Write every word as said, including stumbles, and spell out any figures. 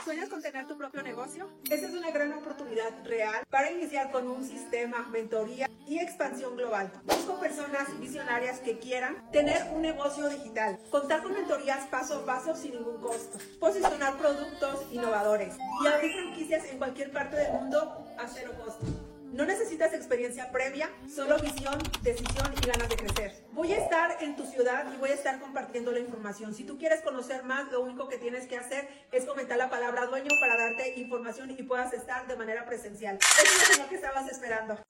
¿Sueñas con tener tu propio negocio? Esta es una gran oportunidad real para iniciar con un sistema, mentoría y expansión global. Busco personas visionarias que quieran tener un negocio digital, contar con mentorías paso a paso sin ningún costo, posicionar productos innovadores y abrir franquicias en cualquier parte del mundo a cero costo. No necesitas experiencia previa, solo visión, decisión y ganas de crecer. Voy a estar en tu ciudad y voy a estar compartiendo la información. Si tú quieres conocer más, lo único que tienes que hacer es comentar la palabra dueño para darte información y puedas estar de manera presencial. Eso es lo que estabas esperando.